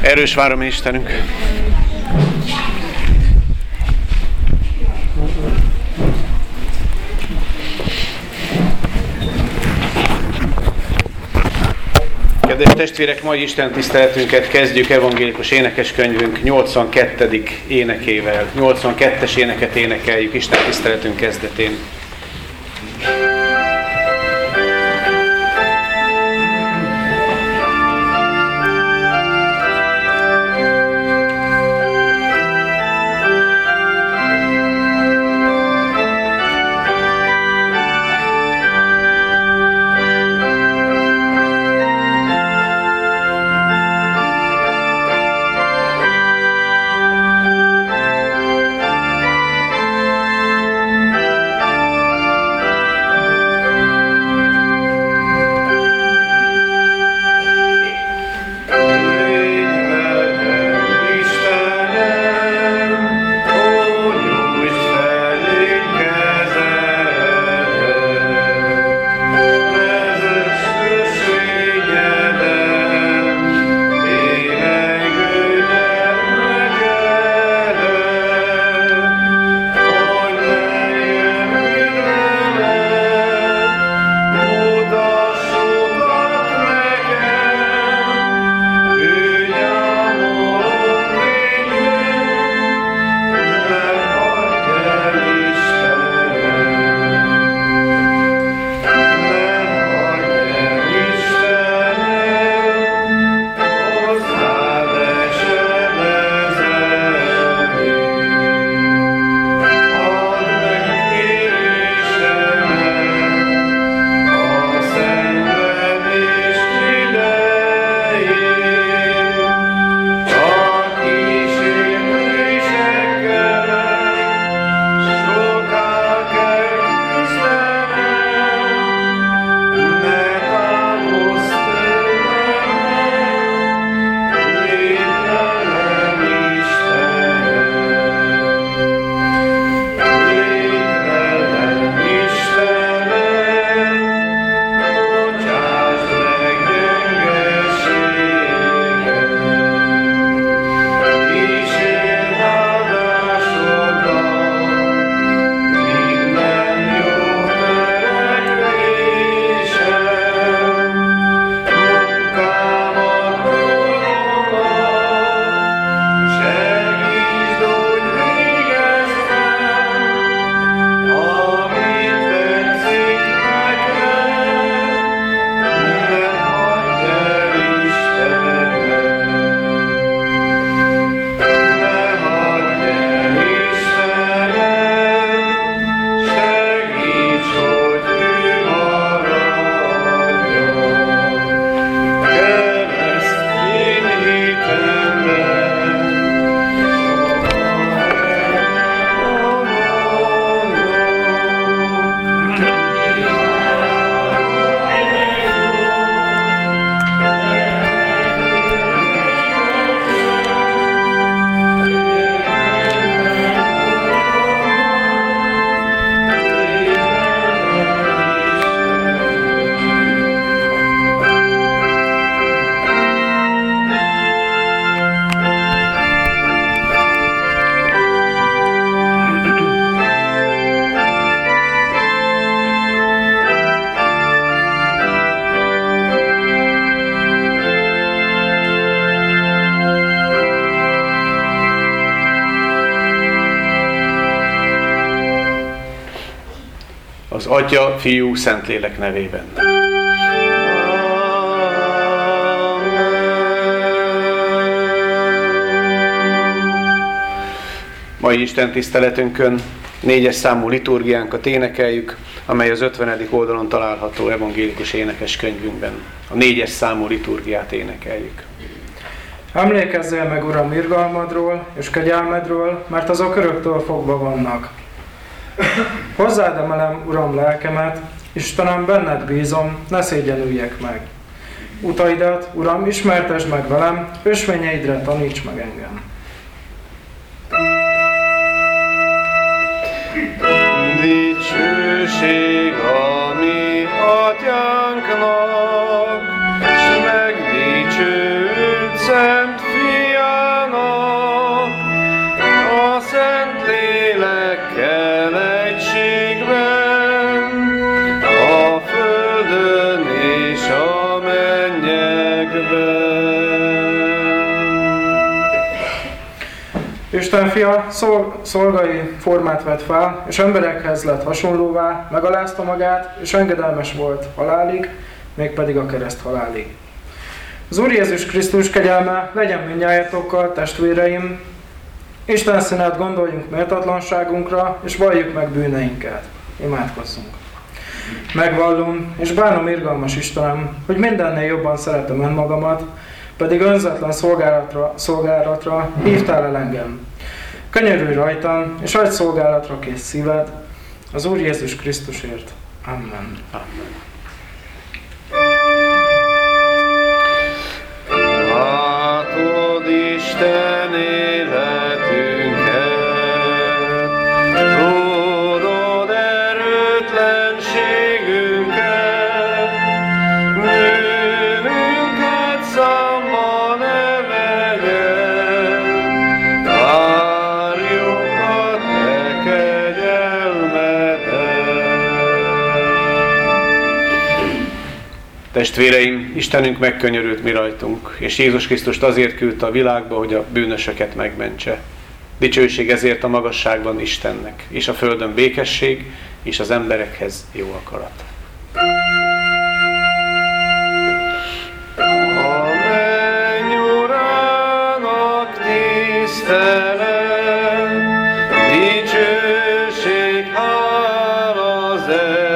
Erős várom, Istenünk! Kedves testvérek, mai Isten tiszteletünket kezdjük evangélikus énekeskönyvünk 82. énekével. 82-es éneket énekeljük Isten tiszteletünk kezdetén. Az Atya, Fiú, Szentlélek nevében. Mai Isten tiszteletünkön 4-es számú liturgiánkat énekeljük, amely az 50. oldalon található evangélikus énekeskönyvünkben. A 4-es számú liturgiát énekeljük. Emlékezzél meg, Uram, irgalmadról és kegyelmedről, mert azok öröktől fogva vannak. Hozzád emelem, Uram, lelkemet, Istenem, benned bízom, ne szégyenüljek meg. Utaidat, Uram, ismertesd meg velem, ösvényeidre taníts meg engem. Dicsőség a mi atyánknak, s megdicsőült szent Fiú. Isten fia szolgai formát vett fel, és emberekhez lett hasonlóvá, megalázta magát, és engedelmes volt halálig, mégpedig a kereszt halálig. Az Úr Jézus Krisztus kegyelme legyen mindnyájatokkal, testvéreim, Isten színát gondoljunk méltatlanságunkra, és valljuk meg bűneinket. Imádkozzunk. Megvallom, és bánom irgalmas Istenem, hogy mindennél jobban szeretem önmagamat, pedig önzetlen szolgálatra hívtál el engem. Könyörülj rajtam, és adj szolgálatra kész szíved, az Úr Jézus Krisztusért. Amen. Amen. Látod Isten életünket, tudod erőtlenségünket, bűnünket számban emeled, várjuk a te kegyelmedet. Testvéreim, Istenünk megkönyörült mi rajtunk, és Jézus Krisztust azért küldte a világba, hogy a bűnösöket megmentse. Dicsőség ezért a magasságban Istennek, és a földön békesség, és az emberekhez jó akarat. A mennyurának tisztelet, dicsőség, hála az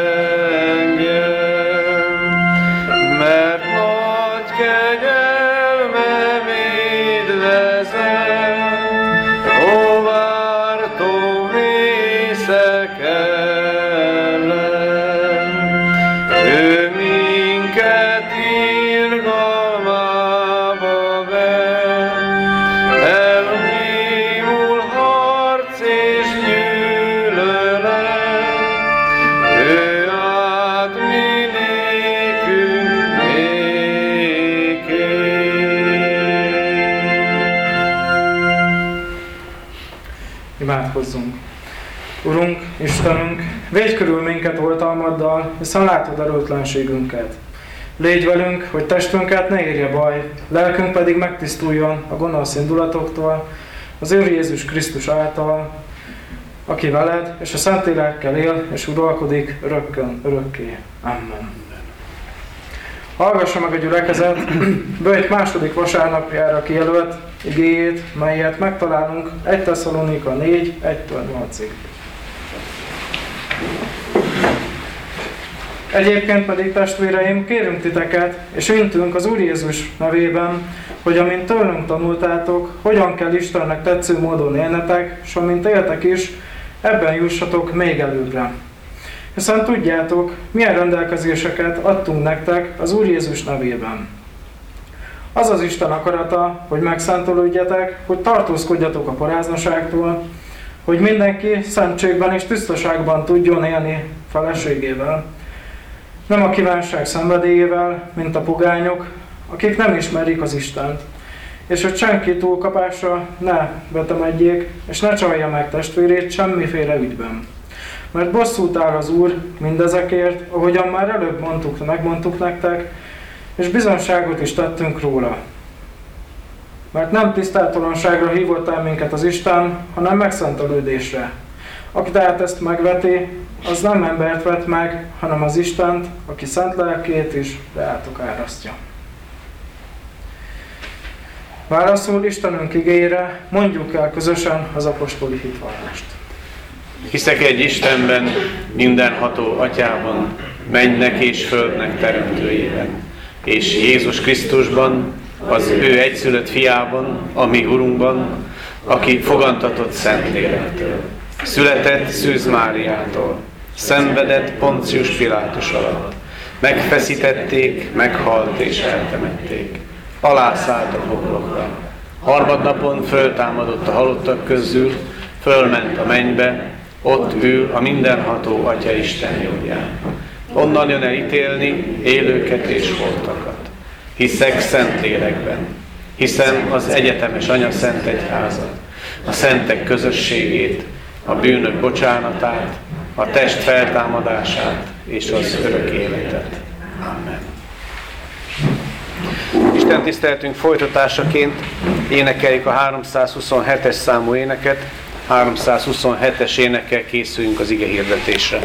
mert nagy kegyelme védvezet, ó vártó vészek ellen. Ő minket irgalmába vet, elhívul harc és gyűlölet, ő ad mi nékünk békét. Imádkozzunk. Urunk, Istenünk, védj körül minket oltalmaddal, hiszen látod erőtlenségünket. Légy velünk, hogy testünket ne érje baj, lelkünk pedig megtisztuljon a gonosz indulatoktól, az Úr Jézus Krisztus által, aki veled és a Szentlélekkel él és uralkodik örökké. Amen. Hallgassa meg a gyülekezet Böjt második vasárnapjára kijelölt igéjét, melyet megtalálunk 1 Tesszalonika 4, 1-8-ig. Egyébként pedig, testvéreim, kérünk titeket, és intünk az Úr Jézus nevében, hogy amint tőlünk tanultátok, hogyan kell Istennek tetsző módon élnetek, s amint éltek is, ebben jussatok még előbbre. Hiszen tudjátok, milyen rendelkezéseket adtunk nektek az Úr Jézus nevében. Az az Isten akarata, hogy megszántolódjatok, hogy tartózkodjatok a paráznaságtól, hogy mindenki szentségben és tisztaságban tudjon élni feleségével, nem a kívánság szenvedélyével, mint a pogányok, akik nem ismerik az Istent, és hogy senki túlkapásra ne vetemedjék, és ne csalja meg testvérét semmiféle ügyben. Mert bosszút áll az Úr mindezekért, ahogyan már előbb megmondtuk nektek, és bizonságot is tettünk róla. Mert nem tisztátalanságra hívott el minket az Isten, hanem megszentelődésre. Aki tehát ezt megveti, az nem embert vet meg, hanem az Istent, aki szent lelkét is reátok árasztja. Válaszul Istenünk igéjére, mondjuk el közösen az apostoli hitvallást. Hiszek egy Istenben, mindenható Atyában, mennynek és földnek teremtőjében, és Jézus Krisztusban, az ő egyszülött fiában, a mi Urunkban, aki fogantatott Szentlélektől, született Szűz Máriától, szenvedett Poncius Pilátus alatt, megfeszítették, meghalt és eltemették, alászállt a poklokra, harmadnapon föltámadott a halottak közül, fölment a mennybe, ott ül a mindenható Atya Isten jobbján. Onnan jön el ítélni élőket és holtakat. Hiszek Szentlélekben, hiszem az egyetemes Anya Szent Egyházat, a szentek közösségét, a bűnök bocsánatát, a test feltámadását és az örök életet. Amen. Isten tiszteletünk folytatásaként énekeljük a 327-es számú éneket. 327-es énekkel készüljünk az ige hirdetésre.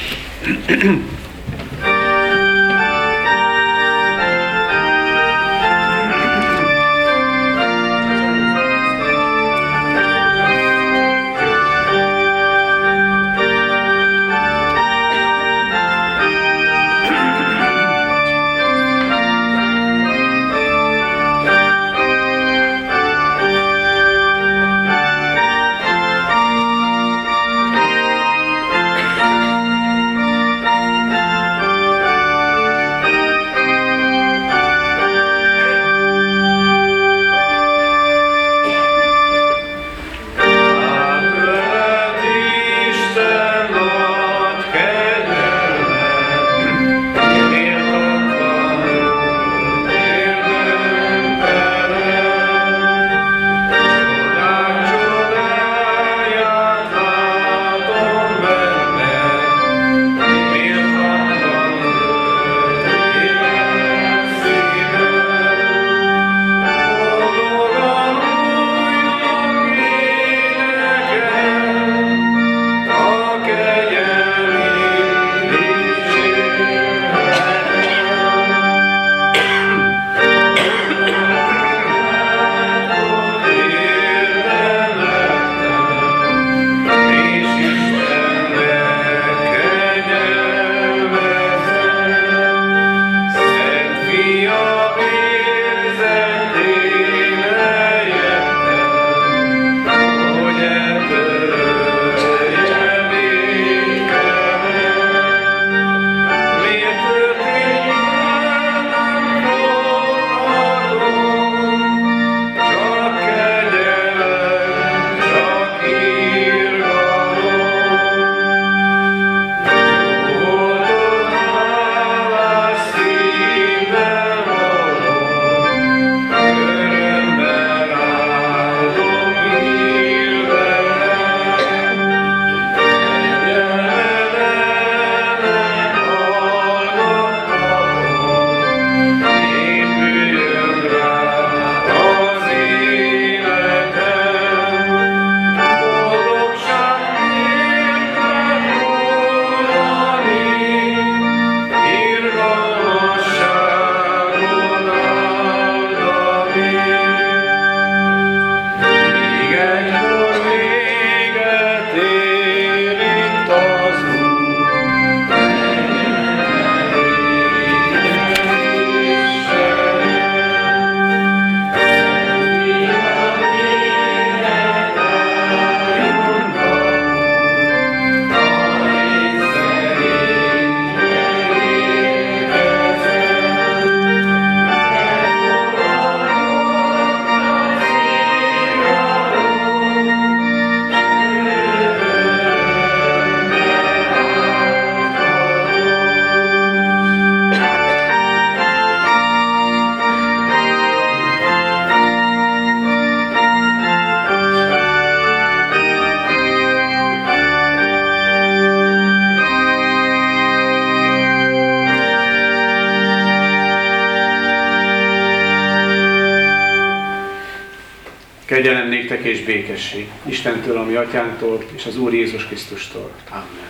Kegyelem néktek és békesség Istentől, a mi atyánktól, és az Úr Jézus Krisztustól. Amen.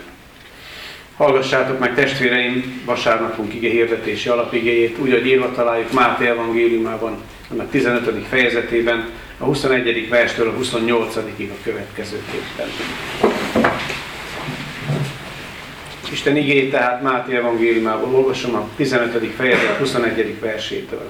Hallgassátok meg, testvéreim, vasárnapunk ige hirdetési alapigéjét, úgy, hogy írva találjuk Máté evangéliumában, annak 15. fejezetében, a 21. verstől a 28-ig a következőképpen. Isten igéjét tehát Máté evangéliumából olvasom a 15. fejezet 21. versétől.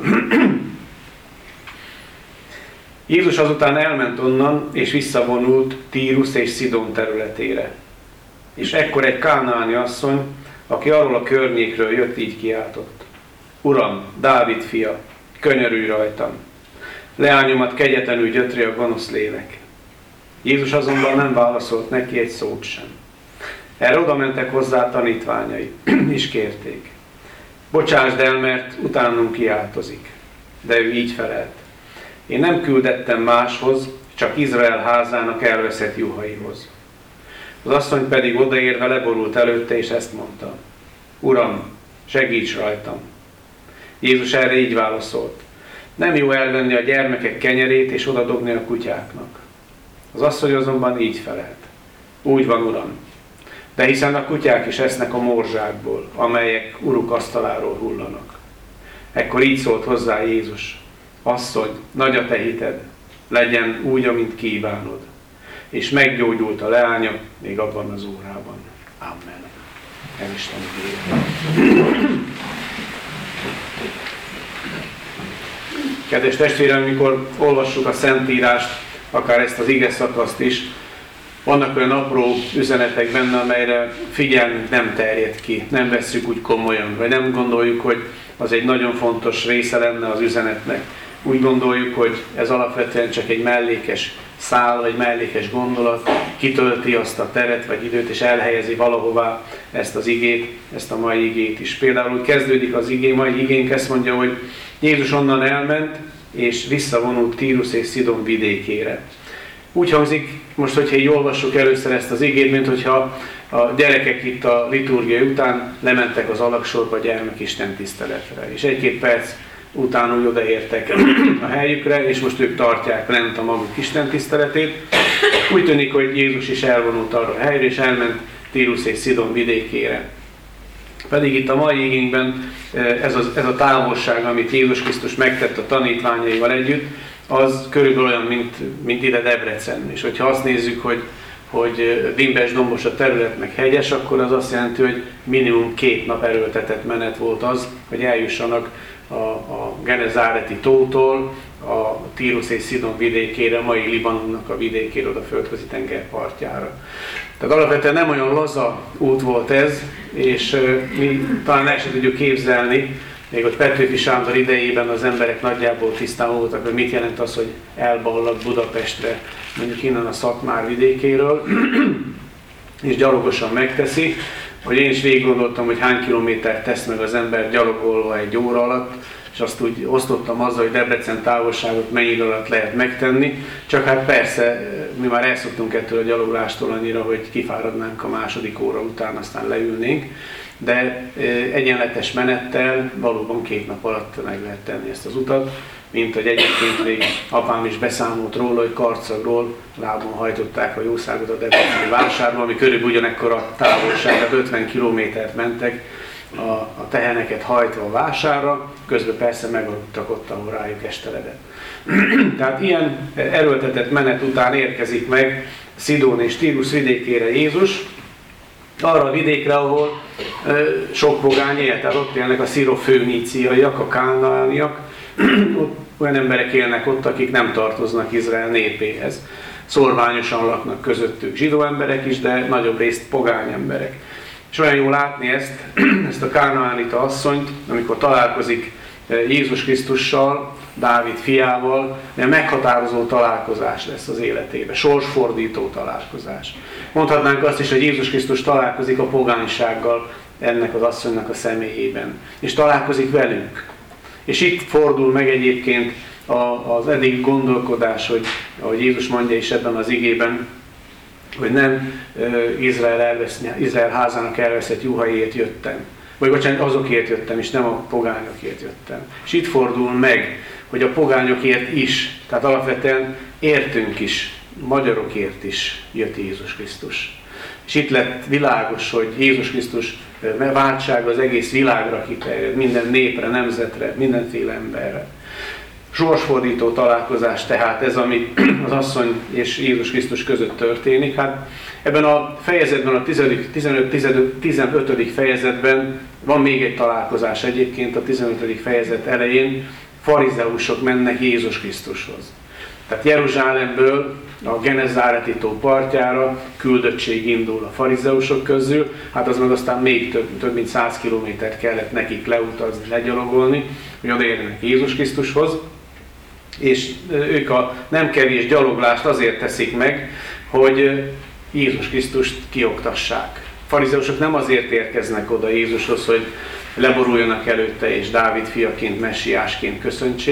Jézus azután elment onnan, és visszavonult Tírus és Szidón területére. És ekkor egy kánaáni asszony, aki arról a környékről jött, így kiáltott: Uram, Dávid fia, könyörülj rajtam! Leányomat kegyetlenül gyötri a gonosz lélek. Jézus azonban nem válaszolt neki egy szót sem. Erre oda mentek hozzá tanítványai, és kérték: Bocsásd el, mert utánunk kiáltozik. De ő így felelt: Én nem küldettem máshoz, csak Izrael házának elveszett juhaihoz. Az asszony pedig odaérve leborult előtte, és ezt mondta: Uram, segíts rajtam! Jézus erre így válaszolt: Nem jó elvenni a gyermekek kenyerét és odadobni a kutyáknak. Az asszony azonban így felelt. Úgy van, Uram. De hiszen a kutyák is esznek a morzsákból, amelyek uruk asztaláról hullanak. Ekkor így szólt hozzá Jézus. Asszony, nagy a te hited, legyen úgy, amint kívánod. És meggyógyult a leánya még abban az órában. Amen. Isten igéje. Kedves testvérem, amikor olvassuk a Szentírást, akár ezt az ige szakaszt is, vannak olyan apró üzenetek benne, amelyre figyelmünk nem terjed ki, nem vesszük úgy komolyan, vagy nem gondoljuk, hogy az egy nagyon fontos része lenne az üzenetnek. Úgy gondoljuk, hogy ez alapvetően csak egy mellékes szál, vagy mellékes gondolat, kitölti azt a teret, vagy időt, és elhelyezi valahová ezt az igét, ezt a mai igét is. Például úgy kezdődik az igé, mai igénk ezt mondja, hogy Jézus onnan elment, és visszavonult Tírus és Szidon vidékére. Úgy hangzik, most, hogyha így olvassuk először ezt az igét, mint hogyha a gyerekek itt a liturgia után lementek az alagsorba gyermekisten tiszteletre. És egy-két perc után úgy odaértek a helyükre, és most ők tartják lent a maguk istentiszteletét. Úgy tűnik, hogy Jézus is elvonult arra a helyre, és elment Tírus és Szidon vidékére. Pedig itt a mai igényben ez a távolság, amit Jézus Krisztus megtett a tanítványaival együtt, az körülbelül olyan, mint ide Debrecen. És hogyha azt nézzük, hogy dimbes-dombos a terület, meg hegyes, akkor az azt jelenti, hogy minimum 2 nap erőltetett menet volt az, hogy eljussanak a Genezáreti tótól a Tírus és Szidon vidékére, a mai Libanonnak a vidékére, oda a Földközi tenger partjára. Tehát alapvetően nem olyan laza út volt ez, és mi talán el sem tudjuk képzelni, még ott Petőfi Sándor idejében az emberek nagyjából tisztán voltak, hogy mit jelent az, hogy elballag Budapestre, mondjuk innen a Szatmár vidékéről, és gyalogosan megteszi, hogy én is végig gondoltam, hogy hány kilométert tesz meg az ember gyalogolva egy óra alatt, és azt úgy osztottam azzal, hogy Debrecen távolságot mennyi idő alatt lehet megtenni, csak hát persze mi már elszoktunk ettől a gyaloglástól annyira, hogy kifáradnánk a második óra után, aztán leülnénk, de egyenletes menettel valóban 2 nap alatt meg lehet tenni ezt az utat, mint hogy egyébként még apám is beszámolt róla, hogy Karcagról lábon hajtották a jószágot a debreceni vásárba, ami körülbelül ugyanekkora távolság, tehát 50 kilométert mentek a teheneket hajtva a vásárra, közben persze megaludtak ott, ahol rájuk esteledett. Tehát ilyen erőltetett menet után érkezik meg Szidón és Tírus vidékére Jézus, arra a vidékre, ahol sok pogány él, tehát ott élnek a szirofőníciaiak, a kánaániak, olyan emberek élnek ott, akik nem tartoznak Izrael népéhez. Szórványosan laknak közöttük zsidó emberek is, de nagyobb részt pogány emberek. És olyan jó látni ezt a kánaánita asszonyt, amikor találkozik Jézus Krisztussal, Dávid fiával, de meghatározó találkozás lesz az életében, sorsfordító találkozás. Mondhatnánk azt is, hogy Jézus Krisztus találkozik a pogánysággal ennek az asszonynak a személyében, és találkozik velünk. És itt fordul meg egyébként az eddig gondolkodás, hogy ahogy Jézus mondja is ebben az igében, hogy nem Izrael házának elveszett juhaiért jöttem, vagy bocsánat, azokért jöttem, és nem a pogányokért jöttem. És itt fordul meg, hogy a pogányokért is, tehát alapvetően értünk is, magyarokért is jött Jézus Krisztus. És itt lett világos, hogy Jézus Krisztus váltsága az egész világra kiterjed, minden népre, nemzetre, mindenféle emberre. Sorsfordító találkozás tehát ez, ami az asszony és Jézus Krisztus között történik. Hát ebben a fejezetben, a 15. fejezetben van még egy találkozás egyébként, a 15. fejezet elején farizeusok mennek Jézus Krisztushoz. Tehát Jeruzsálemből a Genezáreti tó partjára küldöttség indul a farizeusok közül, hát az meg aztán még több mint 100 kilométert kellett nekik leutazni, legyalogolni, hogy odaérjenek Jézus Krisztushoz. És ők a nem kevés gyaloglást azért teszik meg, hogy Jézus Krisztust kioktassák. A farizeusok nem azért érkeznek oda Jézushoz, hogy leboruljanak előtte és Dávid fiaként, messiásként köszöntsék,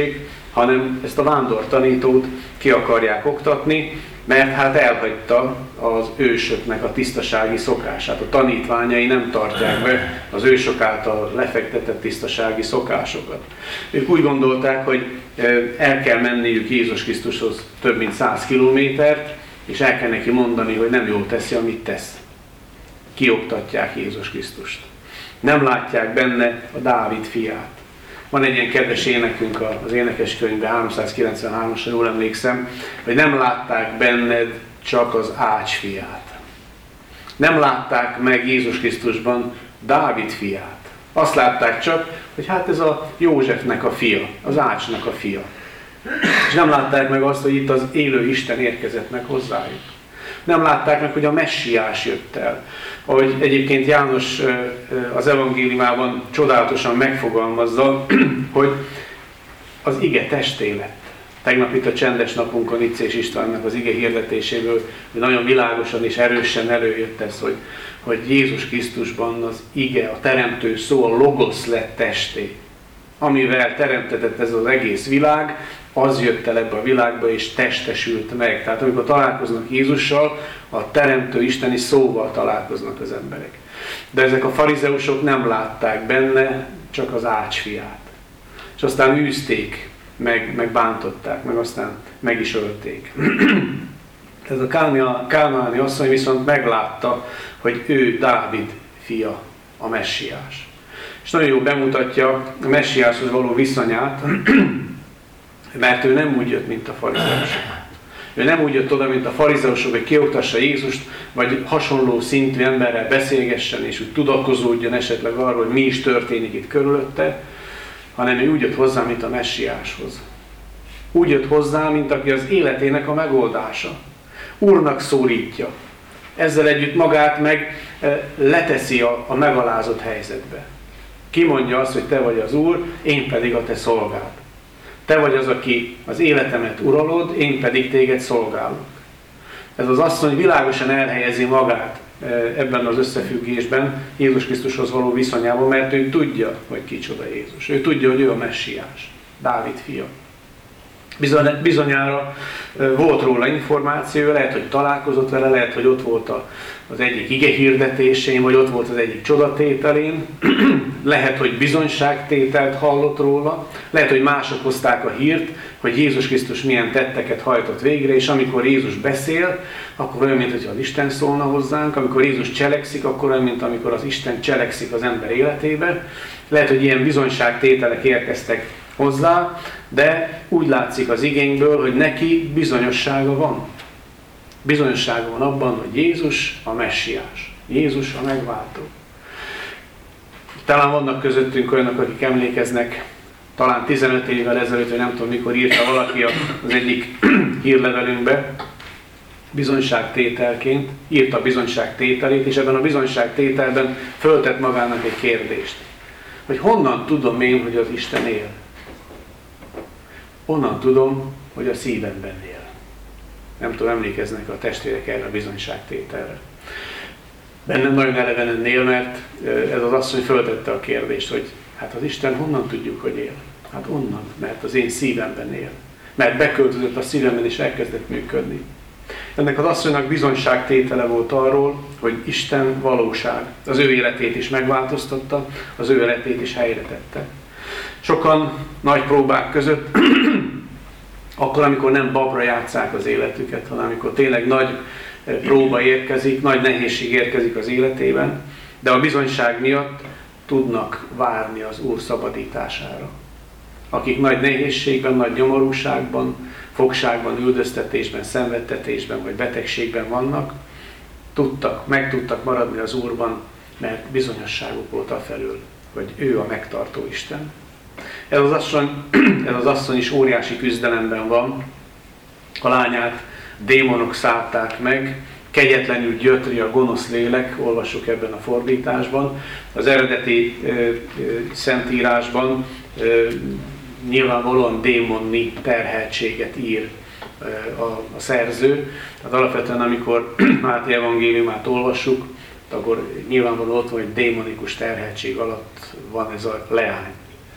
hanem ezt a vándortanítót ki akarják oktatni, mert hát elhagyta az ősöknek a tisztasági szokását. A tanítványai nem tartják be az ősök által lefektetett tisztasági szokásokat. Ők úgy gondolták, hogy el kell menniük Jézus Krisztushoz több mint 100 kilométert, és el kell neki mondani, hogy nem jól teszi, amit tesz. Kioktatják Jézus Krisztust. Nem látják benne a Dávid fiát. Van egy ilyen kedves énekünk az énekeskönyvben, 393-asra jól emlékszem, hogy nem látták benned csak az Ács fiát. Nem látták meg Jézus Krisztusban Dávid fiát. Azt látták csak, hogy hát ez a Józsefnek a fia, az Ácsnak a fia. És nem látták meg azt, hogy itt az élő Isten érkezett meg hozzájuk. Nem látták meg, hogy a messiás jött el. Ahogy egyébként János az evangéliumában csodálatosan megfogalmazza, hogy az ige testé lett. Tegnap itt a csendes napunkon Icés Istvánnak az ige hirdetéséből nagyon világosan és erősen előjött ez, hogy Jézus Krisztusban az ige, a teremtő szó, a logosz lett testé. Amivel teremtetett ez az egész világ, az jött el ebbe a világba és testesült meg. Tehát amikor találkoznak Jézussal, a teremtő isteni szóval találkoznak az emberek. De ezek a farizeusok nem látták benne csak az Ács fiát. És aztán űzték, meg bántották, meg aztán meg is ölték. Ez a kálnáni asszony viszont meglátta, hogy ő Dávid fia, a messiás. És nagyon jól bemutatja a messiáshoz való viszonyát, mert ő nem úgy jött, mint a farizeusok. Ő nem úgy jött oda, mint a farizeusok, hogy kioktassa Jézust, vagy hasonló szintű emberrel beszélgessen, és úgy tudakozódjon esetleg arról, hogy mi is történik itt körülötte, hanem ő úgy jött hozzá, mint a messiáshoz. Úgy jött hozzá, mint aki az életének a megoldása. Úrnak szólítja. Ezzel együtt magát meg leteszi a megalázott helyzetbe. Kimondja azt, hogy te vagy az Úr, én pedig a te szolgád. Te vagy az, aki az életemet uralod, én pedig téged szolgálok. Ez az asszony világosan elhelyezi magát ebben az összefüggésben, Jézus Krisztushoz való viszonyában, mert ő tudja, hogy kicsoda Jézus. Ő tudja, hogy ő a messiás, Dávid fia. Bizonyára volt róla információ, lehet, hogy találkozott vele, lehet, hogy ott volt az egyik ige hirdetésén, vagy ott volt az egyik csodatételén, lehet, hogy bizonyságtételt hallott róla, lehet, hogy mások hozták a hírt, hogy Jézus Krisztus milyen tetteket hajtott végre, és amikor Jézus beszél, akkor olyan, mint hogy az Isten szólna hozzánk, amikor Jézus cselekszik, akkor olyan, mint amikor az Isten cselekszik az ember életébe. Lehet, hogy ilyen bizonyságtételek érkeztek hozzá, de úgy látszik az igényből, hogy neki bizonyossága van. Bizonyossága van abban, hogy Jézus a messiás, Jézus a megváltó. Talán vannak közöttünk olyanok, akik emlékeznek, talán 15 évvel ezelőtt, vagy nem tudom mikor írta valaki az egyik hírlevelünkbe, bizonyságtételként, írta a bizonyságtételét, és ebben a bizonyságtételben föltett magának egy kérdést. Hogy honnan tudom én, hogy az Isten él? Honnan tudom, hogy a szívemben él? Nem tudom, emlékeznek a testvérek erre a bizonyságtételre. Bennem nagyon elevenen él, mert ez az asszony föltette a kérdést, hogy hát az Isten honnan tudjuk, hogy él? Hát onnan, mert az én szívemben él. Mert beköltözött a szívemben és elkezdett működni. Ennek az asszonynak bizonyságtétele volt arról, hogy Isten valóság. Az ő életét is megváltoztatta, az ő életét is helyre tette. Sokan nagy próbák között, akkor, amikor nem babra játsszák az életüket, hanem amikor tényleg nagy próba érkezik, nagy nehézség érkezik az életében, de a bizonyság miatt tudnak várni az Úr szabadítására. Akik nagy nehézségben, nagy nyomorúságban, fogságban, üldöztetésben, szenvedtetésben vagy betegségben vannak, meg tudtak maradni az Úrban, mert bizonyosságuk volt afelől, hogy ő a megtartó Isten. Ez az asszony is óriási küzdelemben van. A lányát démonok szállták meg, kegyetlenül gyötri a gonosz lélek, olvassuk ebben a fordításban. Az eredeti szentírásban nyilvánvalóan démoni terheltséget ír a szerző. Tehát alapvetően, amikor Máté evangéliumát olvassuk, akkor nyilvánvalóan ott van, hogy démonikus terheltség alatt van ez a leány.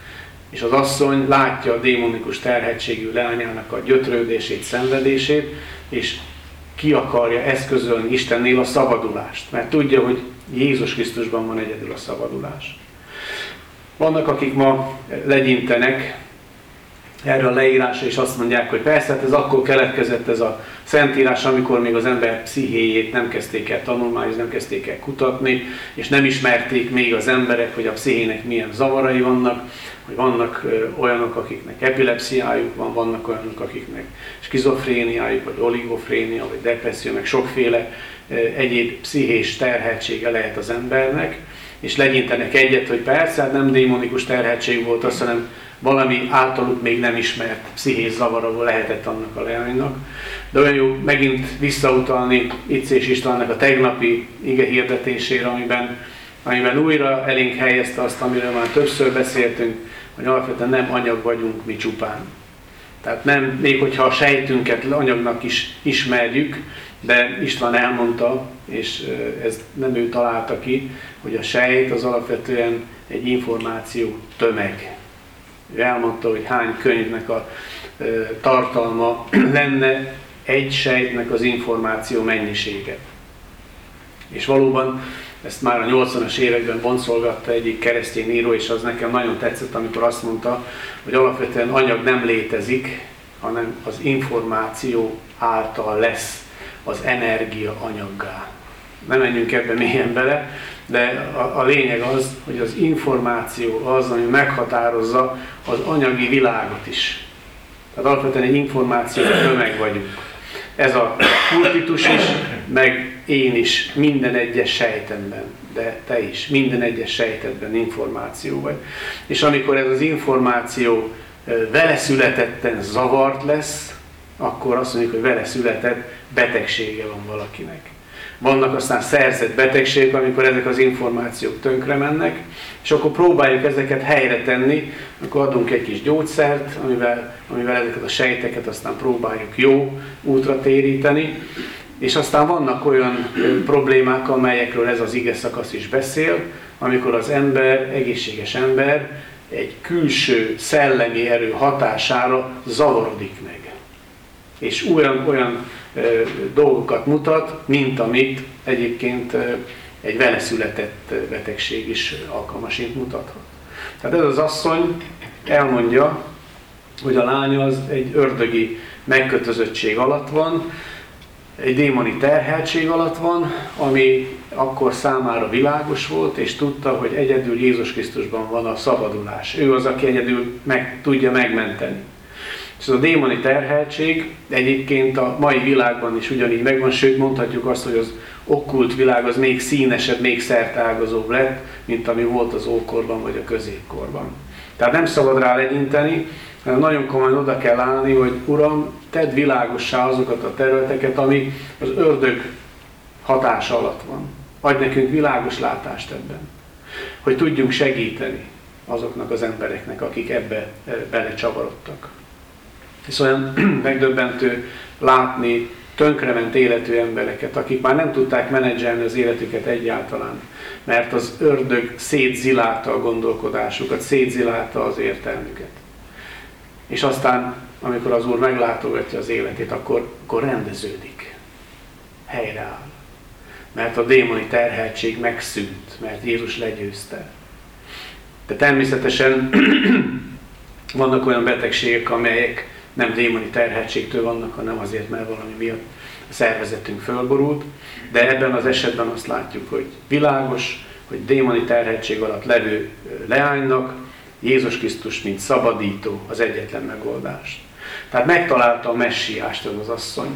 És az asszony látja a démonikus terhetségű leányának a gyötrődését, szenvedését, és ki akarja eszközölni Istennél a szabadulást, mert tudja, hogy Jézus Krisztusban van egyedül a szabadulás. Vannak, akik ma legyintenek erre a leírásra, és azt mondják, hogy persze, hát ez akkor keletkezett ez a szentírás, amikor még az ember pszichéjét nem kezdték el tanulmányozni, nem kezdték el kutatni, és nem ismerték még az emberek, hogy a pszichének milyen zavarai vannak, hogy vannak olyanok, akiknek epilepsziájuk van, vannak olyanok, akiknek skizofréniájuk, vagy oligofrénia, vagy depresszió, meg sokféle egyéb pszichés terheltsége lehet az embernek, és legyintenek egyet, hogy persze, nem démonikus terhetség volt az, hanem valami általuk még nem ismert pszichés zavara lehetett annak a leánynak. De olyan jó megint visszautalni Icés Istvánnak a tegnapi ige hirdetésére, amiben újra elénk helyezte azt, amiről már többször beszéltünk, hogy alapvetően nem anyag vagyunk mi csupán. Tehát nem, még hogyha a sejtünket anyagnak is ismerjük, de István elmondta, és ez nem ő találta ki, hogy a sejt az alapvetően egy információ tömeg. Ő elmondta, hogy hány könyvnek a tartalma lenne egy sejtnek az információ mennyisége. És valóban ezt már a 80-as években boncolgatta egyik keresztény író, és az nekem nagyon tetszett, amikor azt mondta, hogy alapvetően anyag nem létezik, hanem az információ által lesz az energia anyaggá. Nem menjünk ebbe mélyen bele, de a lényeg az, hogy az információ az, ami meghatározza az anyagi világot is. Tehát alapvetően egy információ tömeg vagyunk. Ez a pulpitus is, meg én is minden egyes sejtemben, de te is minden egyes sejtedben információ vagy. És amikor ez az információ vele születetten zavart lesz, akkor azt mondjuk, hogy vele született betegsége van valakinek. Vannak aztán szerzett betegségek, amikor ezek az információk tönkre mennek, és akkor próbáljuk ezeket helyre tenni, akkor adunk egy kis gyógyszert, amivel ezeket a sejteket aztán próbáljuk jó útra téríteni, és aztán vannak olyan problémák, amelyekről ez az ige szakasz is beszél, amikor az ember, egészséges ember egy külső szellemi erő hatására zavarodik meg. És olyan dolgokat mutat, mint amit egyébként egy vele született betegség is alkalmasint mutathat. Tehát ez az asszony elmondja, hogy a lány az egy ördögi megkötözöttség alatt van, egy démoni terheltség alatt van, ami akkor számára világos volt, és tudta, hogy egyedül Jézus Krisztusban van a szabadulás. Ő az, aki egyedül tudja megmenteni. És ez a démoni terheltség egyébként a mai világban is ugyanígy megvan, sőt mondhatjuk azt, hogy az okkult világ az még színesebb, még szerteágazóbb lett, mint ami volt az ókorban vagy a középkorban. Tehát nem szabad rá legyinteni, hanem nagyon komolyan oda kell állni, hogy Uram, tedd világossá azokat a területeket, ami az ördög hatása alatt van. Adj nekünk világos látást ebben, hogy tudjunk segíteni azoknak az embereknek, akik ebbe belecsavarodtak. És olyan megdöbbentő látni tönkrement életű embereket, akik már nem tudták menedzselni az életüket egyáltalán, mert az ördög szétzilálta a gondolkodásukat, szétzilálta az értelmüket. És aztán, amikor az Úr meglátogatja az életét, akkor rendeződik, helyreáll. Mert a démoni terheltség megszűnt, mert Jézus legyőzte. De természetesen vannak olyan betegségek, amelyek nem démoni terheltségtől vannak, hanem azért, mert valami miatt a szervezetünk fölborult, de ebben az esetben azt látjuk, hogy világos, hogy démoni terheltség alatt levő leánynak Jézus Krisztus, mint szabadító, az egyetlen megoldást. Tehát megtalálta a messiást az asszony.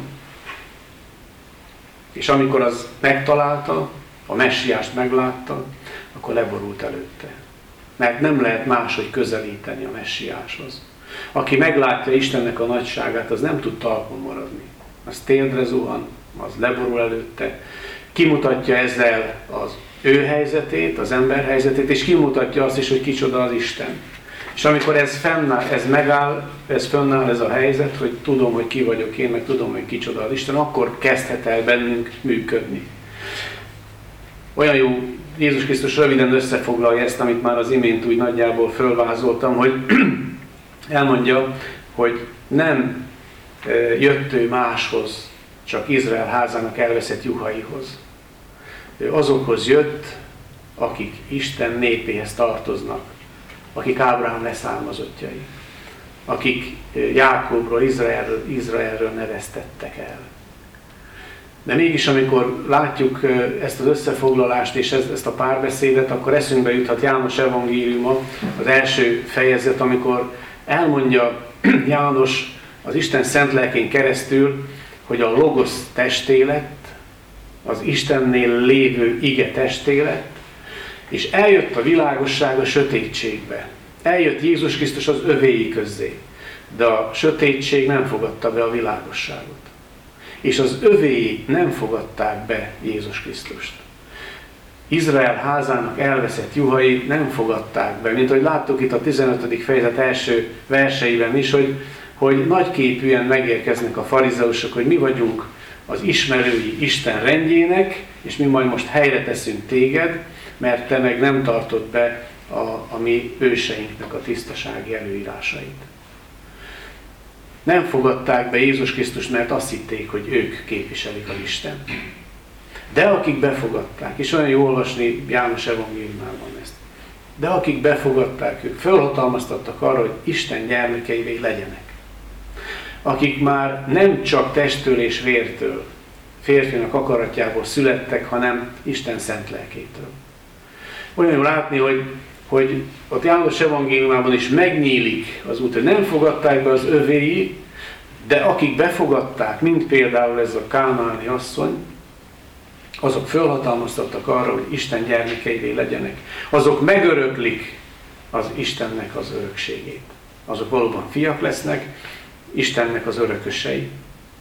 És amikor az megtalálta, a messiást meglátta, akkor leborult előtte. Mert nem lehet máshogy közelíteni a messiáshoz. Aki meglátja Istennek a nagyságát, az nem tud talpon maradni. Az térdre zuhan, az leborul előtte, kimutatja ezzel az ő helyzetét, az ember helyzetét, és kimutatja azt is, hogy kicsoda az Isten. És amikor ez fennáll, ez fennáll ez a helyzet, hogy tudom, hogy ki vagyok én, meg tudom, hogy kicsoda az Isten, akkor kezdhet el bennünk működni. Olyan jó, Jézus Krisztus röviden összefoglalja ezt, amit már az imént úgy nagyjából fölvázoltam, hogy elmondja, hogy nem jött ő máshoz, csak Izrael házának elveszett juhaihoz. Ő azokhoz jött, akik Isten népéhez tartoznak, akik Ábrahám leszármazottjai, akik Jákobról, Izraelről neveztettek el. De mégis, amikor látjuk ezt az összefoglalást és ezt a párbeszédet, akkor eszünkbe juthat János evangéliuma, az első fejezet, amikor elmondja János az Isten szent lelkén keresztül, hogy a logosz testé lett, az Istennél lévő ige testé lett, és eljött a világosság a sötétségbe. Eljött Jézus Krisztus az övéi közé, de a sötétség nem fogadta be a világosságot. És az övéi nem fogadták be Jézus Krisztust. Izrael házának elveszett juhai nem fogadták be, mint ahogy láttuk itt a 15. fejezet első verseiben is, hogy nagyképűen megérkeznek a farizeusok, hogy mi vagyunk az ismerői Isten rendjének, és mi majd most helyre teszünk téged, mert te meg nem tartod be a mi őseinknek a tisztasági előírásait. Nem fogadták be Jézus Krisztust, mert azt hitték, hogy ők képviselik az Isten. De akik befogadták, és olyan jó olvasni János evangéliumában ezt, de akik befogadták, ők felhatalmaztattak arra, hogy Isten gyermekeivé legyenek. Akik már nem csak testtől és vértől, férfinak akaratjából születtek, hanem Isten szent lelkétől. Olyan jó látni, hogy ott János evangéliumában is megnyílik az út, hogy nem fogadták be az övéi, de akik befogadták, mint például ez a kánaáni asszony, azok fölhatalmaztattak arra, hogy Isten gyermekeivé legyenek. Azok megöröklik az Istennek az örökségét. Azok valóban fiak lesznek, Istennek az örökösei.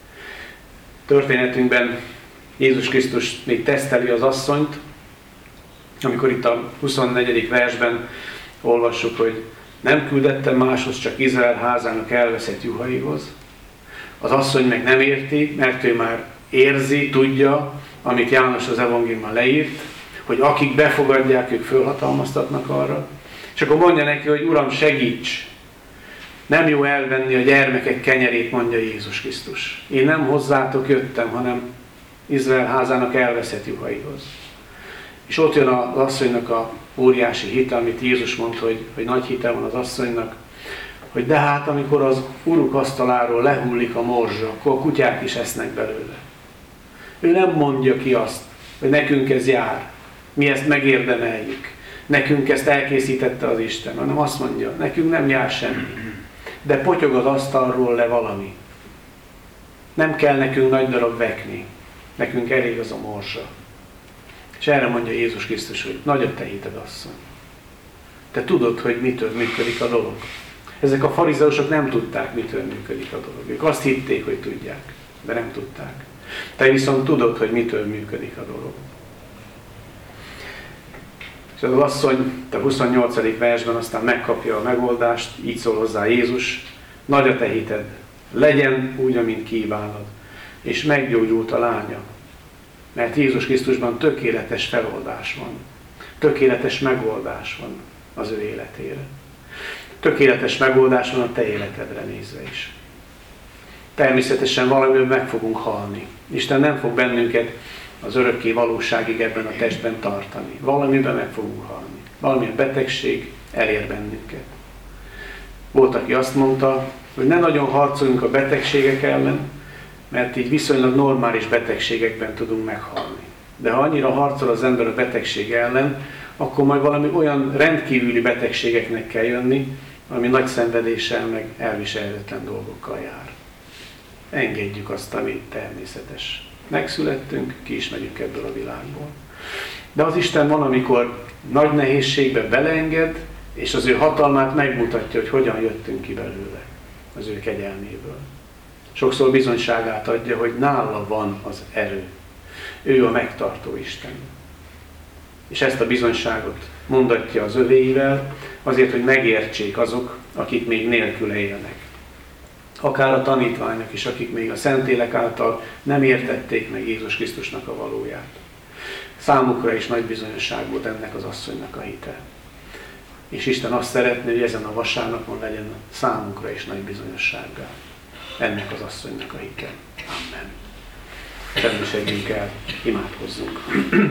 Történetünkben Jézus Krisztus még teszteli az asszonyt, amikor itt a 24. versben olvassuk, hogy nem küldettem máshoz, csak Izrael házának elveszett juhaihoz. Az asszony meg nem érti, mert ő már érzi, tudja, amit János az evangéliumban leírt, hogy akik befogadják, ők fölhatalmaztatnak arra. És akkor mondja neki, hogy Uram, segíts! Nem jó elvenni a gyermekek kenyerét, mondja Jézus Krisztus. Én nem hozzátok jöttem, hanem Izrael házának elveszett juhaihoz. És ott jön az asszonynak a óriási hite, amit Jézus mondta, hogy nagy hite van az asszonynak, hogy de hát amikor az uruk asztaláról lehullik a morzsa, akkor a kutyák is esznek belőle. Ő nem mondja ki azt, hogy nekünk ez jár, mi ezt megérdemeljük, nekünk ezt elkészítette az Isten, hanem azt mondja, nekünk nem jár semmi, de potyog az asztalról le valami. Nem kell nekünk nagy darab vekni, nekünk elég az a morzsa. És erre mondja Jézus Krisztus, hogy nagy a te hited, asszony. Te tudod, hogy mitől működik a dolog. Ezek a farizeusok nem tudták, mitől működik a dolog. Ők azt hitték, hogy tudják, de nem tudták. Te viszont tudod, hogy mitől működik a dolog. És az asszony, a 28. versben aztán megkapja a megoldást, így szól hozzá Jézus, nagy a te hited, legyen úgy, amint kívánod. És meggyógyult a lánya. Mert Jézus Krisztusban tökéletes feloldás van. Tökéletes megoldás van az ő életére. Tökéletes megoldás van a te életedre nézve is. Természetesen valamiből meg fogunk halni. Isten nem fog bennünket az örökké valóságig ebben a testben tartani. Valamiben meg fogunk halni. Valamilyen betegség elér bennünket. Volt, aki azt mondta, hogy ne nagyon harcoljunk a betegségek ellen, mert így viszonylag normális betegségekben tudunk meghalni. De ha annyira harcol az ember a betegség ellen, akkor majd valami olyan rendkívüli betegségeknek kell jönni, ami nagy szenvedéssel, meg elviselhetetlen dolgokkal jár. Engedjük azt, ami természetes. Megszülettünk, ki is megyünk ebből a világból. De az Isten van, amikor nagy nehézségbe beleenged, és az ő hatalmát megmutatja, hogy hogyan jöttünk ki belőle, az ő kegyelméből. Sokszor bizonyságát adja, hogy nála van az erő. Ő a megtartó Isten. És ezt a bizonyságot mondatja az övéivel, azért, hogy megértsék azok, akik még nélküle élnek. Akár a tanítványok is, akik még a Szentlélek által nem értették meg Jézus Krisztusnak a valóját. Számukra is nagy bizonyosság volt ennek az asszonynak a hite. És Isten azt szeretné, hogy ezen a vasárnapon legyen számunkra is nagy bizonyossággá ennek az asszonynak a hite. Amen. Csendeskedjünk el, imádkozzunk.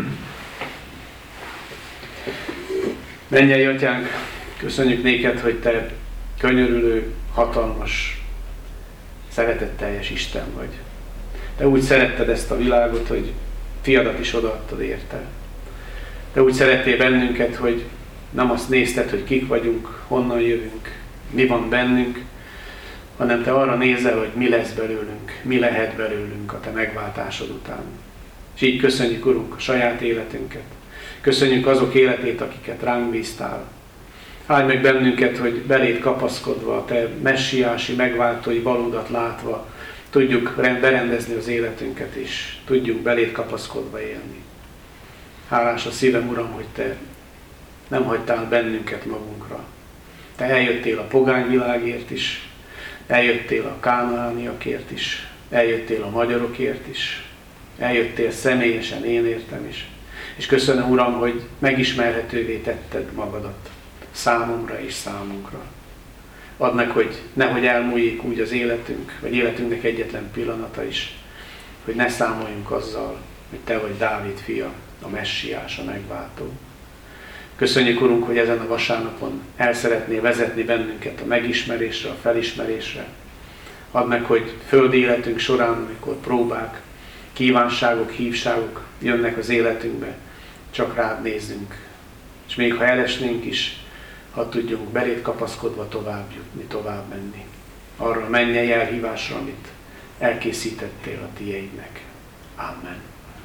Mennyei Atyánk, köszönjük néked, hogy Te könyörülő, hatalmas, szeretetteljes Isten vagy. Te úgy szeretted ezt a világot, hogy fiadat is odaadtad érte. Te úgy szerettél bennünket, hogy nem azt nézted, hogy kik vagyunk, honnan jövünk, mi van bennünk, hanem Te arra nézel, hogy mi lesz belőlünk, mi lehet belőlünk a Te megváltásod után. És így köszönjük, Urunk, a saját életünket. Köszönjük azok életét, akiket ránk bíztál. Áldj meg bennünket, hogy beléd kapaszkodva, a Te messiási, megváltói valódat látva tudjuk berendezni az életünket is. Tudjunk beléd kapaszkodva élni. Hálás a szívem, Uram, hogy Te nem hagytál bennünket magunkra. Te eljöttél a pogányvilágért is, eljöttél a kánaániakért is, eljöttél a magyarokért is, eljöttél személyesen én értem is. És köszönöm, Uram, hogy megismerhetővé tetted magadat számomra és számunkra. Add meg, hogy nehogy elmúljék úgy az életünk, vagy életünknek egyetlen pillanata is, hogy ne számoljunk azzal, hogy Te vagy Dávid fia, a messiás, a megváltó. Köszönjük, Urunk, hogy ezen a vasárnapon el szeretnél vezetni bennünket a megismerésre, a felismerésre. Add meg, hogy földi életünk során, amikor próbák, kívánságok, hívságok jönnek az életünkbe, csak rád nézzünk. És még ha elesnénk is, hadd tudjunk beléd kapaszkodva tovább jutni, tovább menni. Arra a mennyei elhívásra, amit elkészítettél a tieidnek. Amen.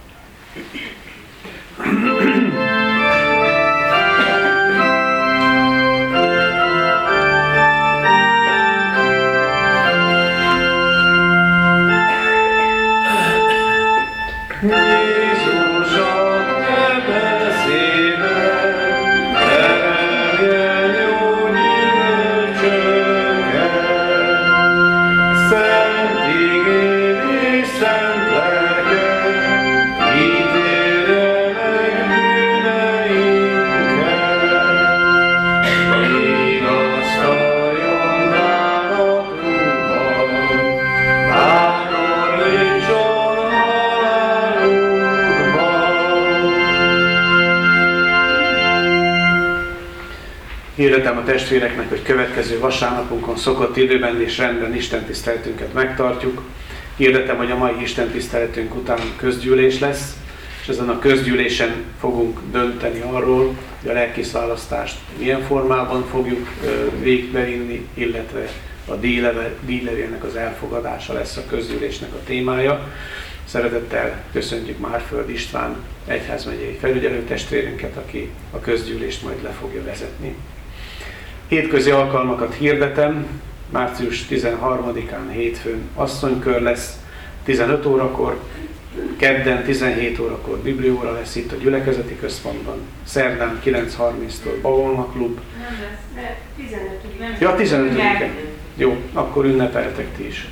Hirdetem a testvéreknek, hogy következő vasárnapunkon szokott időben és rendben istentiszteletünket megtartjuk. Hirdetem, hogy a mai istentiszteletünk után közgyűlés lesz, és ezen a közgyűlésen fogunk dönteni arról, hogy a lelkészválasztást milyen formában fogjuk végbevinni, illetve a díjlevélnek az elfogadása lesz a közgyűlésnek a témája. Szeretettel köszöntjük Márföld István egyházmegyei felügyelőtestvérünket, aki a közgyűlést majd le fogja vezetni. Hétközi alkalmakat hirdetem, március 13-án hétfőn asszonykör lesz 15 órakor, kedden 17 órakor biblióra lesz itt a gyülekezeti központban, szerdán 9:30-tól Bavonla klub. Nem lesz, de 15-ig. Ja, 15-ig. Jó, akkor ünnepeltek ti is.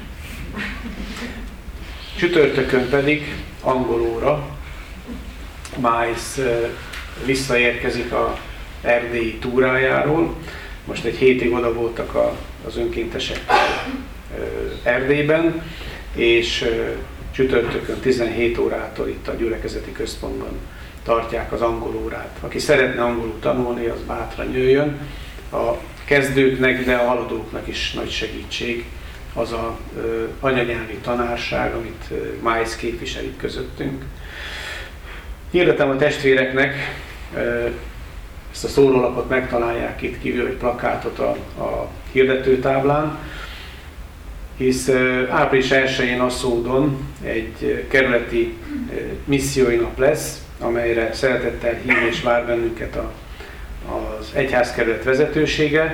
Csütörtökön pedig angol óra. Miles visszaérkezik a erdélyi túrájáról. Most egy hétig oda voltak az önkéntesek Erdélyben, és csütörtökön 17 órától itt a gyülekezeti központban tartják az angol órát. Aki szeretne angolul tanulni, az bátran jöjjön. A kezdőknek, de a haladóknak is nagy segítség az az anyanyelvi tanárság, amit Miles képvisel itt közöttünk. Hirdetem a testvéreknek, ezt a szórólapot megtalálják itt kívül, egy plakátot a hirdetőtáblán, hisz április 1-én Aszódon egy kerületi missziói nap lesz, amelyre szeretettel hív és vár bennünket az egyházkerület vezetősége.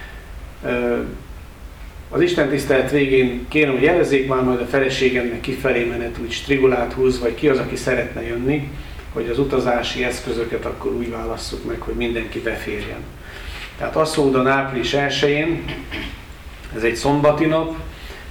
Az istentisztelet végén kérem, hogy jelezzék már majd a feleségemnek kifelé menet úgy strigulát húz, vagy ki az, aki szeretne jönni, hogy az utazási eszközöket akkor úgy válasszuk meg, hogy mindenki beférjen. Tehát Aszódon április 1-én, ez egy szombati nap,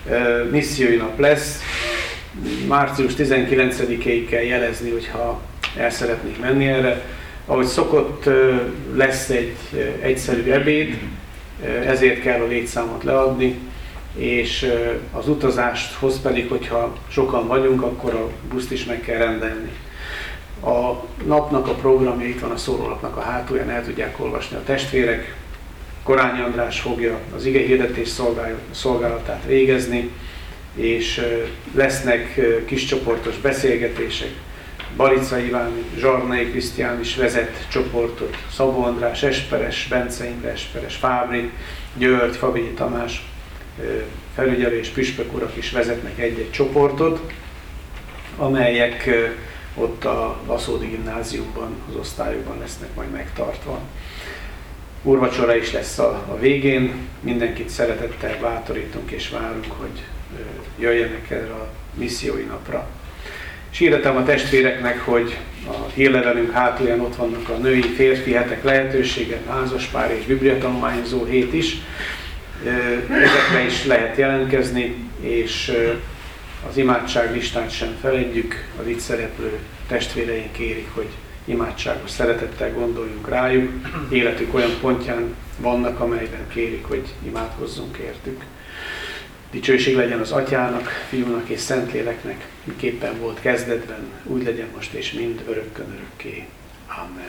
missziói nap lesz, március 19-ig kell jelezni, hogyha el szeretnék menni erre. Ahogy szokott, lesz egy egyszerű ebéd, ezért kell a létszámot leadni, és az utazáshoz pedig, hogyha sokan vagyunk, akkor a buszt is meg kell rendelni. A napnak a programja itt van a szórólapnak a hátulján, el tudják olvasni a testvérek. Korányi András fogja az igehirdetés szolgálatát végezni, és lesznek kiscsoportos beszélgetések. Balica Iván, Zsarnai Krisztián is vezet csoportot, Szabó András Esperes, Bence Imre Esperes, Fábri, György, Fabinyi Tamás, felügyelő és püspök urak is vezetnek egy-egy csoportot, amelyek ott a Laszódi Gimnáziumban, az osztályokban lesznek majd megtartva. Úrvacsora is lesz a végén, mindenkit szeretettel bátorítunk és várunk, hogy jöjjenek erre a missziói napra. És hirdetem a testvéreknek, hogy a hírlevelünk hátulján ott vannak a női férfi hetek lehetősége, házaspár és bibliatanulmányozó hét is. Ezekre is lehet jelentkezni, és az imádságlistát sem feledjük, az itt szereplő testvéreink kérik, hogy imádságos szeretettel gondoljunk rájuk. Életük olyan pontján vannak, amelyben kérik, hogy imádkozzunk értük. Dicsőség legyen az Atyának, Fiúnak és Szentléleknek, miképpen volt kezdetben, úgy legyen most és mind örökkön örökké. Amen.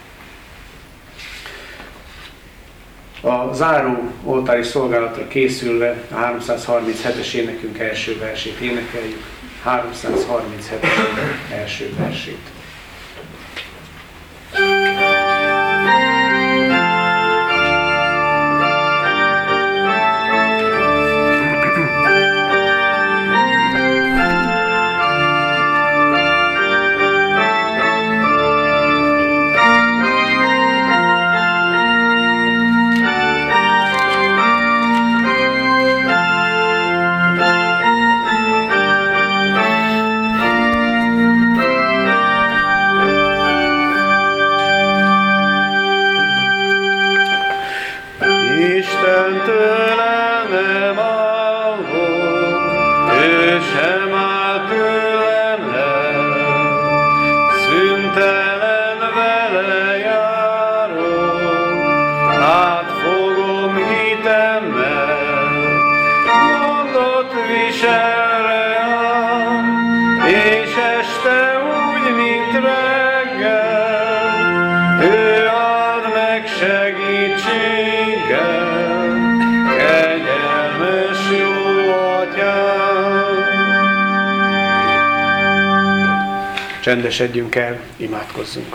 A záró oltári szolgálatra készülve a 337-es énekünk első versét énekeljük. 337-es első versét. Csendesedjünk el, imádkozzunk.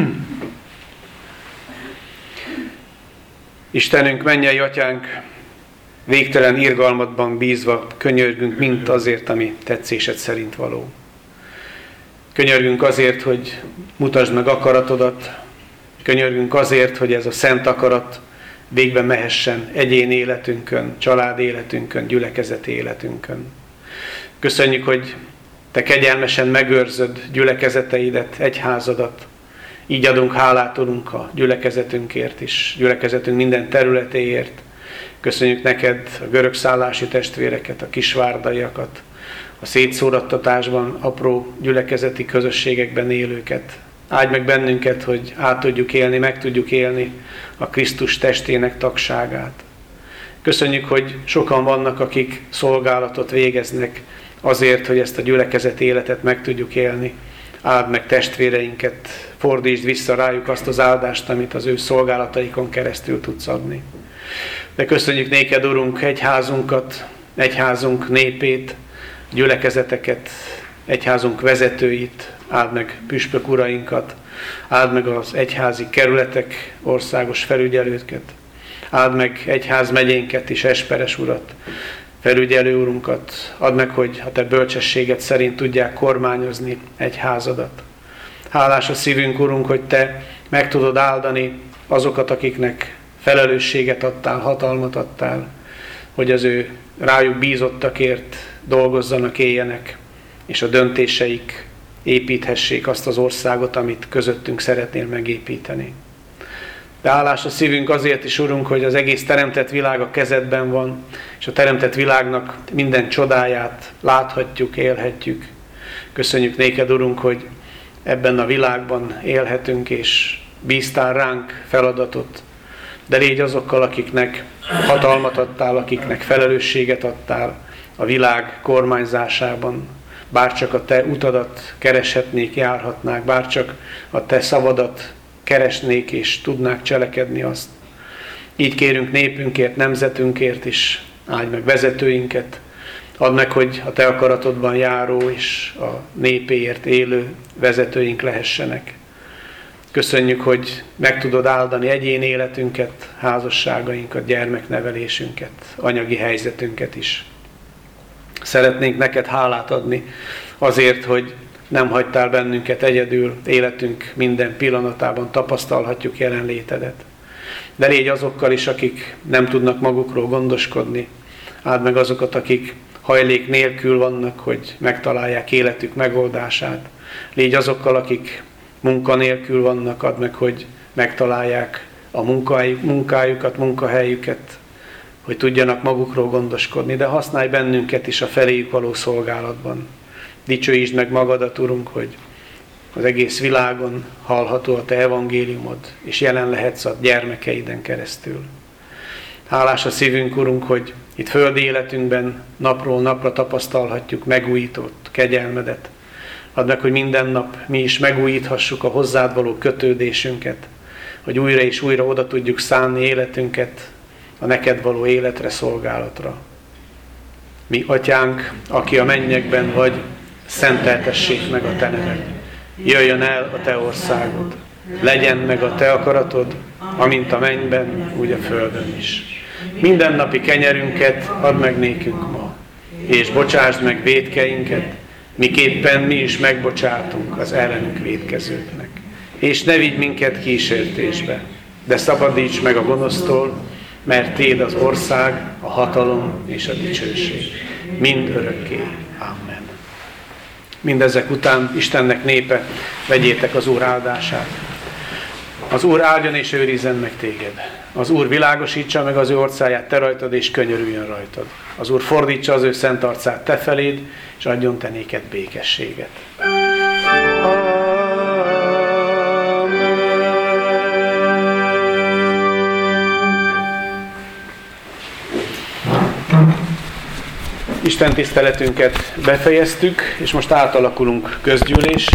Istenünk, mennyei Atyánk, végtelen irgalmadban bízva könyörgünk mind azért, ami tetszésed szerint való. Könyörgünk azért, hogy mutasd meg akaratodat, könyörgünk azért, hogy ez a szent akarat végbe mehessen egyén életünkön, család életünkön, gyülekezeti életünkön. Köszönjük, hogy Te kegyelmesen megőrzöd gyülekezeteidet, egyházadat. Így adunk hálát, Urunk, a gyülekezetünkért is, gyülekezetünk minden területéért. Köszönjük neked a görögszállási testvéreket, a kisvárdaiakat, a szétszórattatásban apró gyülekezeti közösségekben élőket. Áldj meg bennünket, hogy át tudjuk élni, meg tudjuk élni a Krisztus testének tagságát. Köszönjük, hogy sokan vannak, akik szolgálatot végeznek azért, hogy ezt a gyülekezeti életet meg tudjuk élni. Áld meg testvéreinket, fordítsd vissza rájuk azt az áldást, amit az ő szolgálataikon keresztül tudsz adni. De köszönjük néked, Urunk, egyházunkat, egyházunk népét, gyülekezeteket, egyházunk vezetőit, áld meg püspök urainkat, áld meg az egyházi kerületek országos felügyelőket, áld meg egyházmegyénket is, Esperes urat, felügyelő urunkat, add meg, hogy a te bölcsességed szerint tudják kormányozni egyházadat. Hálás a szívünk, Urunk, hogy te meg tudod áldani azokat, akiknek felelősséget adtál, hatalmat adtál, hogy az ő rájuk bízottakért dolgozzanak, éljenek, és a döntéseik építhessék azt az országot, amit közöttünk szeretnél megépíteni. De hálás a szívünk azért is, Urunk, hogy az egész teremtett világ a kezedben van, és a teremtett világnak minden csodáját láthatjuk, élhetjük. Köszönjük néked, Urunk, hogy ebben a világban élhetünk, és bíztál ránk feladatot, de légy azokkal, akiknek hatalmat adtál, akiknek felelősséget adtál a világ kormányzásában, bárcsak a te utadat kereshetnék, járhatnák, bárcsak a te szavadat keresnék és tudnák cselekedni azt. Így kérünk népünkért, nemzetünkért is, áldj meg vezetőinket, add meg, hogy a te akaratodban járó és a népéért élő vezetőink lehessenek. Köszönjük, hogy meg tudod áldani egyén életünket, házasságainkat, gyermeknevelésünket, anyagi helyzetünket is. Szeretnénk neked hálát adni azért, hogy nem hagytál bennünket egyedül, életünk minden pillanatában tapasztalhatjuk jelenlétedet. De légy azokkal is, akik nem tudnak magukról gondoskodni. Áld meg azokat, akik hajlék nélkül vannak, hogy megtalálják életük megoldását. Légy azokkal, akik munka nélkül vannak, add meg, hogy megtalálják a munkájukat, munkahelyüket, hogy tudjanak magukról gondoskodni, de használj bennünket is a feléjük való szolgálatban. Dicsőítsd meg magadat, Urunk, hogy az egész világon hallható a te evangéliumod, és jelen lehetsz a gyermekeiden keresztül. Hálás a szívünk, Urunk, hogy itt földi életünkben napról napra tapasztalhatjuk megújított kegyelmedet. Add meg, hogy minden nap mi is megújíthassuk a hozzád való kötődésünket, hogy újra és újra oda tudjuk szánni életünket a neked való életre, szolgálatra. Mi, Atyánk, aki a mennyekben vagy, szenteltessék meg a te neved. Jöjjön el a te országod. Legyen meg a te akaratod, amint a mennyben, úgy a földön is. Mindennapi kenyerünket add meg nékünk ma, és bocsásd meg vétkeinket, miképpen mi is megbocsátunk az ellenünk vétkezőknek. És ne vigy minket kísértésbe, de szabadíts meg a gonosztól, mert Téd az ország, a hatalom és a dicsőség. Mind örökké. Amen. Mindezek után, Istennek népe, vegyétek az Úr áldását. Az Úr áldjon és őrizzen meg téged. Az Úr világosítsa meg az ő orcáját te rajtad, és könyörüljön rajtad. Az Úr fordítsa az ő szent arcát te feléd, és adjon te néked békességet. Isten tiszteletünket befejeztük, és most átalakulunk közgyűlésre.